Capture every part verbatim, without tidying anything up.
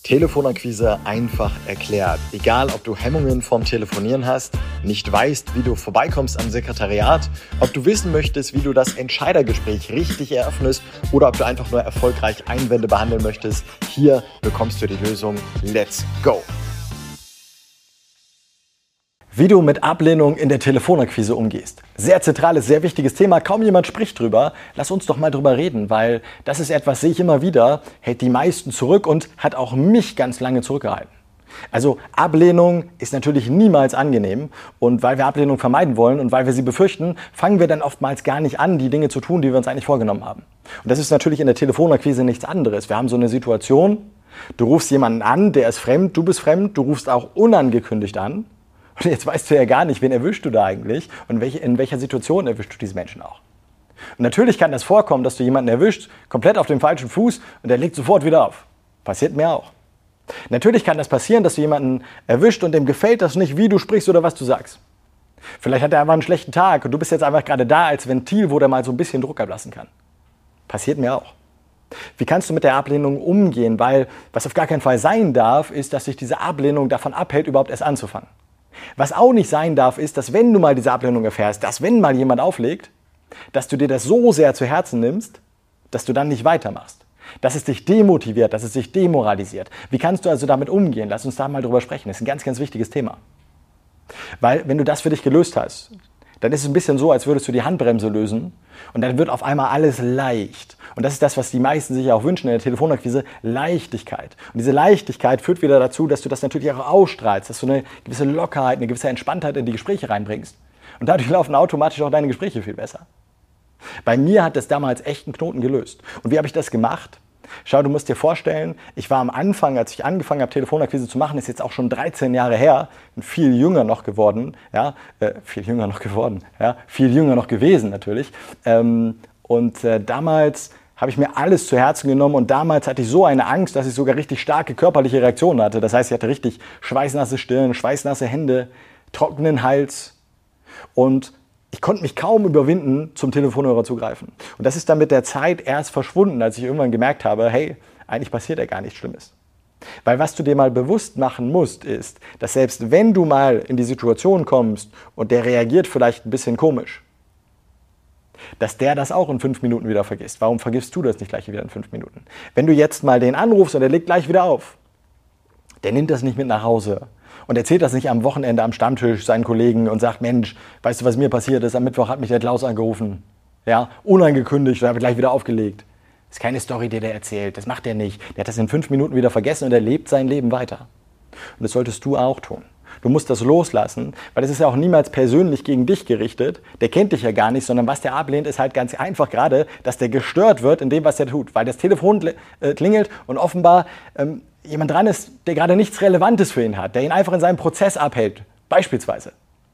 Telefonakquise einfach erklärt. Egal, ob du Hemmungen vom Telefonieren hast, nicht weißt, wie du vorbeikommst am Sekretariat, ob du wissen möchtest, wie du das Entscheidergespräch richtig eröffnest oder ob du einfach nur erfolgreich Einwände behandeln möchtest, hier bekommst du die Lösung. Let's go! Wie du mit Ablehnung in der Telefonakquise umgehst. Sehr zentrales, sehr wichtiges Thema. Kaum jemand spricht drüber. Lass uns doch mal drüber reden, weil das ist etwas, sehe ich immer wieder, hält die meisten zurück und hat auch mich ganz lange zurückgehalten. Also Ablehnung ist natürlich niemals angenehm und weil wir Ablehnung vermeiden wollen und weil wir sie befürchten, fangen wir dann oftmals gar nicht an, die Dinge zu tun, die wir uns eigentlich vorgenommen haben. Und das ist natürlich in der Telefonakquise nichts anderes. Wir haben so eine Situation, du rufst jemanden an, der ist fremd, du bist fremd, du rufst auch unangekündigt an. Und jetzt weißt du ja gar nicht, wen erwischst du da eigentlich und welche, in welcher Situation erwischst du diese Menschen auch. Und natürlich kann das vorkommen, dass du jemanden erwischst, komplett auf dem falschen Fuß und der legt sofort wieder auf. Passiert mir auch. Natürlich kann das passieren, dass du jemanden erwischt und dem gefällt das nicht, wie du sprichst oder was du sagst. Vielleicht hat er einfach einen schlechten Tag und du bist jetzt einfach gerade da als Ventil, wo der mal so ein bisschen Druck ablassen kann. Passiert mir auch. Wie kannst du mit der Ablehnung umgehen? Weil was auf gar keinen Fall sein darf, ist, dass sich diese Ablehnung davon abhält, überhaupt erst anzufangen. Was auch nicht sein darf, ist, dass wenn du mal diese Ablehnung erfährst, dass wenn mal jemand auflegt, dass du dir das so sehr zu Herzen nimmst, dass du dann nicht weitermachst. Dass es dich demotiviert, dass es dich demoralisiert. Wie kannst du also damit umgehen? Lass uns da mal drüber sprechen. Das ist ein ganz, ganz wichtiges Thema. Weil wenn du das für dich gelöst hast, dann ist es ein bisschen so, als würdest du die Handbremse lösen und dann wird auf einmal alles leicht. Und das ist das, was die meisten sich auch wünschen in der Telefonakquise, Leichtigkeit. Und diese Leichtigkeit führt wieder dazu, dass du das natürlich auch ausstrahlst, dass du eine gewisse Lockerheit, eine gewisse Entspanntheit in die Gespräche reinbringst. Und dadurch laufen automatisch auch deine Gespräche viel besser. Bei mir hat das damals echt einen Knoten gelöst. Und wie habe ich das gemacht? Schau, du musst dir vorstellen, ich war am Anfang, als ich angefangen habe, Telefonakquise zu machen, ist jetzt auch schon dreizehn Jahre her, bin viel jünger noch geworden, ja, äh, viel jünger noch geworden, ja, viel jünger noch gewesen natürlich. Ähm, und äh, damals habe ich mir alles zu Herzen genommen und damals hatte ich so eine Angst, dass ich sogar richtig starke körperliche Reaktionen hatte. Das heißt, ich hatte richtig schweißnasse Stirn, schweißnasse Hände, trockenen Hals und ich konnte mich kaum überwinden, zum Telefonhörer zu greifen. Und das ist dann mit der Zeit erst verschwunden, als ich irgendwann gemerkt habe, hey, eigentlich passiert ja gar nichts Schlimmes. Weil was du dir mal bewusst machen musst, ist, dass selbst wenn du mal in die Situation kommst und der reagiert vielleicht ein bisschen komisch, dass der das auch in fünf Minuten wieder vergisst. Warum vergisst du das nicht gleich wieder in fünf Minuten? Wenn du jetzt mal den anrufst und der legt gleich wieder auf, der nimmt das nicht mit nach Hause und erzählt das nicht am Wochenende am Stammtisch seinen Kollegen und sagt, Mensch, weißt du, was mir passiert ist? Am Mittwoch hat mich der Klaus angerufen. Ja, unangekündigt, und habe gleich wieder aufgelegt. Das ist keine Story, die der erzählt. Das macht er nicht. Der hat das in fünf Minuten wieder vergessen und er lebt sein Leben weiter. Und das solltest du auch tun. Du musst das loslassen, weil es ist ja auch niemals persönlich gegen dich gerichtet. Der kennt dich ja gar nicht, sondern was der ablehnt, ist halt ganz einfach gerade, dass der gestört wird in dem, was er tut. Weil das Telefon klingelt und offenbar ähm, jemand dran ist, der gerade nichts Relevantes für ihn hat, der ihn einfach in seinem Prozess abhält, beispielsweise.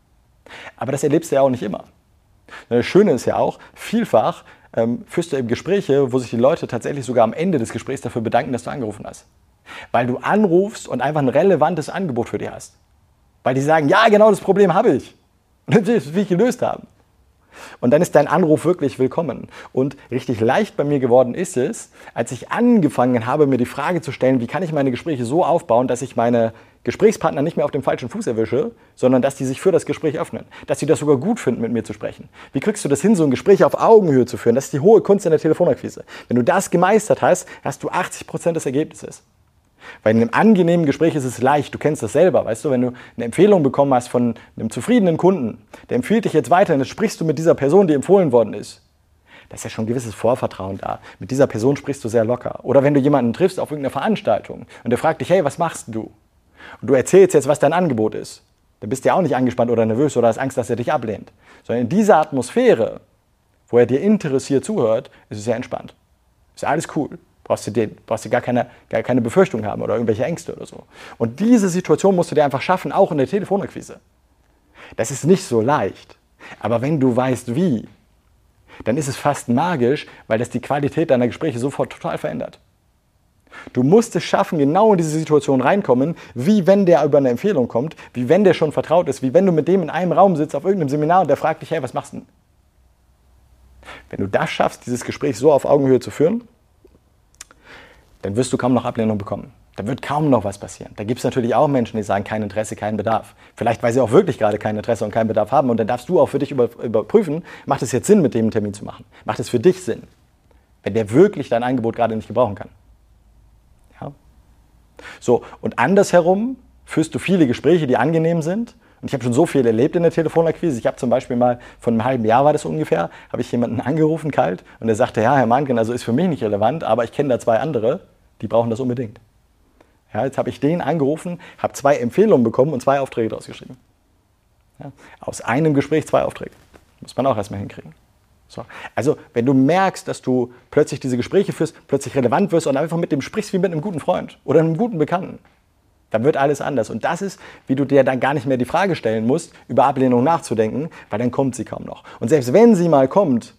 Aber das erlebst du ja auch nicht immer. Das Schöne ist ja auch, vielfach ähm, führst du eben Gespräche, wo sich die Leute tatsächlich sogar am Ende des Gesprächs dafür bedanken, dass du angerufen hast. Weil du anrufst und einfach ein relevantes Angebot für die hast. Weil die sagen, ja, genau das Problem habe ich. Und das will ich gelöst haben. Und dann ist dein Anruf wirklich willkommen. Und richtig leicht bei mir geworden ist es, als ich angefangen habe, mir die Frage zu stellen, wie kann ich meine Gespräche so aufbauen, dass ich meine Gesprächspartner nicht mehr auf dem falschen Fuß erwische, sondern dass die sich für das Gespräch öffnen. Dass sie das sogar gut finden, mit mir zu sprechen. Wie kriegst du das hin, so ein Gespräch auf Augenhöhe zu führen? Das ist die hohe Kunst in der Telefonakquise. Wenn du das gemeistert hast, hast du achtzig Prozent des Ergebnisses. Weil in einem angenehmen Gespräch ist es leicht, du kennst das selber, weißt du, wenn du eine Empfehlung bekommen hast von einem zufriedenen Kunden, der empfiehlt dich jetzt weiter und jetzt sprichst du mit dieser Person, die empfohlen worden ist. Da ist ja schon ein gewisses Vorvertrauen da. Mit dieser Person sprichst du sehr locker. Oder wenn du jemanden triffst auf irgendeiner Veranstaltung und der fragt dich, hey, was machst du? Und du erzählst jetzt, was dein Angebot ist. Dann bist du ja auch nicht angespannt oder nervös oder hast Angst, dass er dich ablehnt. Sondern in dieser Atmosphäre, wo er dir interessiert zuhört, ist es sehr entspannt. Ist alles cool. Brauchst du, den, brauchst du gar, keine, gar keine Befürchtung haben oder irgendwelche Ängste oder so. Und diese Situation musst du dir einfach schaffen, auch in der Telefonakquise. Das ist nicht so leicht. Aber wenn du weißt, wie, dann ist es fast magisch, weil das die Qualität deiner Gespräche sofort total verändert. Du musst es schaffen, genau in diese Situation reinkommen, wie wenn der über eine Empfehlung kommt, wie wenn der schon vertraut ist, wie wenn du mit dem in einem Raum sitzt auf irgendeinem Seminar und der fragt dich, hey, was machst du denn? Wenn du das schaffst, dieses Gespräch so auf Augenhöhe zu führen, dann wirst du kaum noch Ablehnung bekommen. Da wird kaum noch was passieren. Da gibt es natürlich auch Menschen, die sagen, kein Interesse, kein Bedarf. Vielleicht, weil sie auch wirklich gerade kein Interesse und keinen Bedarf haben. Und dann darfst du auch für dich über, überprüfen, macht es jetzt Sinn, mit dem einen Termin zu machen? Macht es für dich Sinn? Wenn der wirklich dein Angebot gerade nicht gebrauchen kann. Ja? So, und andersherum führst du viele Gespräche, die angenehm sind. Und ich habe schon so viel erlebt in der Telefonakquise. Ich habe zum Beispiel mal, von einem halben Jahr war das ungefähr, habe ich jemanden angerufen kalt und der sagte, ja, Herr Mahnken, also ist für mich nicht relevant, aber ich kenne da zwei andere, die brauchen das unbedingt. Ja, jetzt habe ich den angerufen, habe zwei Empfehlungen bekommen und zwei Aufträge daraus geschrieben. Ja, aus einem Gespräch zwei Aufträge. Muss man auch erstmal hinkriegen. So. Also, wenn du merkst, dass du plötzlich diese Gespräche führst, plötzlich relevant wirst und einfach mit dem sprichst wie mit einem guten Freund oder einem guten Bekannten, dann wird alles anders. Und das ist, wie du dir dann gar nicht mehr die Frage stellen musst, über Ablehnung nachzudenken, weil dann kommt sie kaum noch. Und selbst wenn sie mal kommt,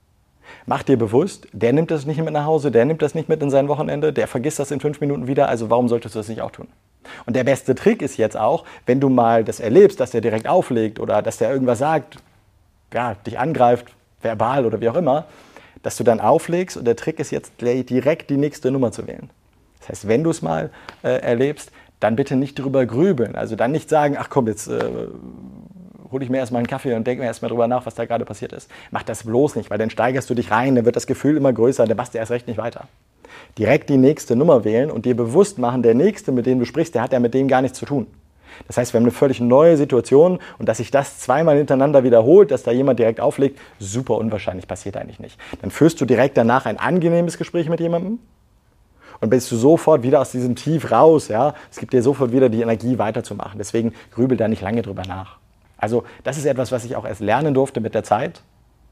mach dir bewusst, der nimmt das nicht mit nach Hause, der nimmt das nicht mit in sein Wochenende, der vergisst das in fünf Minuten wieder, also warum solltest du das nicht auch tun? Und der beste Trick ist jetzt auch, wenn du mal das erlebst, dass der direkt auflegt oder dass der irgendwas sagt, ja, dich angreift, verbal oder wie auch immer, dass du dann auflegst und der Trick ist jetzt direkt die nächste Nummer zu wählen. Das heißt, wenn du es mal äh, erlebst, dann bitte nicht drüber grübeln. Also dann nicht sagen, ach komm, jetzt äh, hole ich mir erstmal einen Kaffee und denke mir erstmal drüber nach, was da gerade passiert ist. Mach das bloß nicht, weil dann steigerst du dich rein, dann wird das Gefühl immer größer, dann machst du erst recht nicht weiter. Direkt die nächste Nummer wählen und dir bewusst machen, der Nächste, mit dem du sprichst, der hat ja mit dem gar nichts zu tun. Das heißt, wir haben eine völlig neue Situation und dass sich das zweimal hintereinander wiederholt, dass da jemand direkt auflegt, super unwahrscheinlich, passiert eigentlich nicht. Dann führst du direkt danach ein angenehmes Gespräch mit jemandem. Und bist du sofort wieder aus diesem Tief raus, ja, es gibt dir sofort wieder die Energie weiterzumachen. Deswegen grübel da nicht lange drüber nach. Also das ist etwas, was ich auch erst lernen durfte mit der Zeit.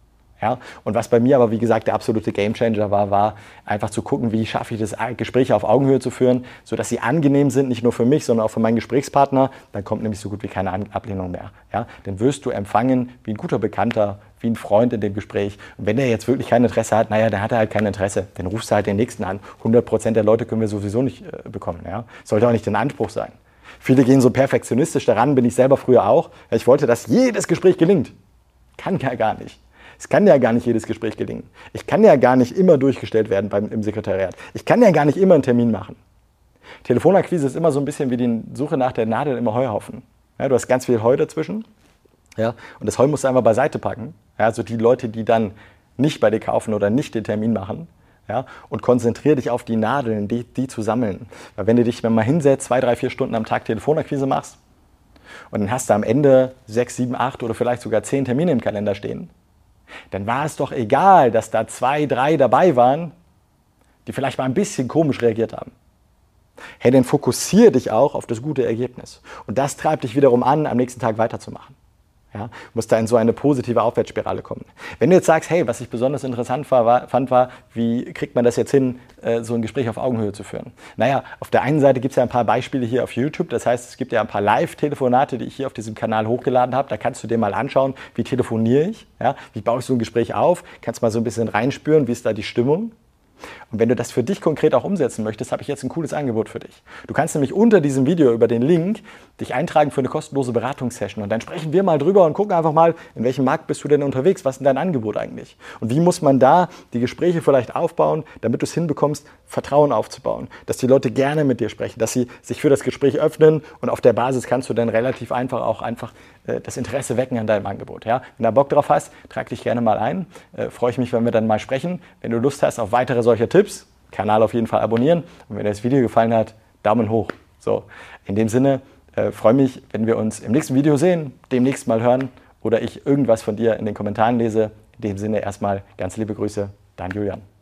Ja, und was bei mir aber, wie gesagt, der absolute Gamechanger war, war einfach zu gucken, wie schaffe ich das, Gespräche auf Augenhöhe zu führen, sodass sie angenehm sind, nicht nur für mich, sondern auch für meinen Gesprächspartner. Dann kommt nämlich so gut wie keine Ablehnung mehr. Ja, dann wirst du empfangen wie ein guter Bekannter, wie ein Freund in dem Gespräch. Und wenn der jetzt wirklich kein Interesse hat, naja, dann hat er halt kein Interesse. Dann rufst du halt den Nächsten an. hundert Prozent der Leute können wir sowieso nicht äh, bekommen. Ja? Sollte auch nicht den Anspruch sein. Viele gehen so perfektionistisch daran, bin ich selber früher auch. Ich wollte, dass jedes Gespräch gelingt. Kann ja gar nicht. Es kann ja gar nicht jedes Gespräch gelingen. Ich kann ja gar nicht immer durchgestellt werden beim, im Sekretariat. Ich kann ja gar nicht immer einen Termin machen. Telefonakquise ist immer so ein bisschen wie die Suche nach der Nadel im Heuhaufen. Ja, du hast ganz viel Heu dazwischen. Ja, und das Heu musst du einfach beiseite packen. Ja, also die Leute, die dann nicht bei dir kaufen oder nicht den Termin machen. Ja, und konzentriere dich auf die Nadeln, die, die zu sammeln. Weil wenn du dich mal hinsetzt, zwei, drei, vier Stunden am Tag Telefonakquise machst und dann hast du am Ende sechs, sieben, acht oder vielleicht sogar zehn Termine im Kalender stehen, dann war es doch egal, dass da zwei, drei dabei waren, die vielleicht mal ein bisschen komisch reagiert haben. Hey, dann fokussiere dich auch auf das gute Ergebnis. Und das treibt dich wiederum an, am nächsten Tag weiterzumachen. Ja, muss da in so eine positive Aufwärtsspirale kommen. Wenn du jetzt sagst, hey, was ich besonders interessant war, war, fand, war, wie kriegt man das jetzt hin, äh, so ein Gespräch auf Augenhöhe zu führen? Naja, auf der einen Seite gibt es ja ein paar Beispiele hier auf YouTube. Das heißt, es gibt ja ein paar Live-Telefonate, die ich hier auf diesem Kanal hochgeladen habe. Da kannst du dir mal anschauen, wie telefoniere ich, ja? Wie baue ich so ein Gespräch auf, kannst mal so ein bisschen reinspüren, wie ist da die Stimmung. Und wenn du das für dich konkret auch umsetzen möchtest, habe ich jetzt ein cooles Angebot für dich. Du kannst nämlich unter diesem Video über den Link dich eintragen für eine kostenlose Beratungssession. Und dann sprechen wir mal drüber und gucken einfach mal, in welchem Markt bist du denn unterwegs, was ist denn dein Angebot eigentlich? Und wie muss man da die Gespräche vielleicht aufbauen, damit du es hinbekommst, Vertrauen aufzubauen. Dass die Leute gerne mit dir sprechen, dass sie sich für das Gespräch öffnen und auf der Basis kannst du dann relativ einfach auch einfach äh, das Interesse wecken an deinem Angebot. Ja? Wenn du da Bock drauf hast, trag dich gerne mal ein. Äh, freue ich mich, wenn wir dann mal sprechen. Wenn du Lust hast auf weitere solcher Tipps, Kanal auf jeden Fall abonnieren. Und wenn dir das Video gefallen hat, Daumen hoch. So, in dem Sinne, äh, freue mich, wenn wir uns im nächsten Video sehen, demnächst mal hören oder ich irgendwas von dir in den Kommentaren lese. In dem Sinne erstmal ganz liebe Grüße, dein Julian.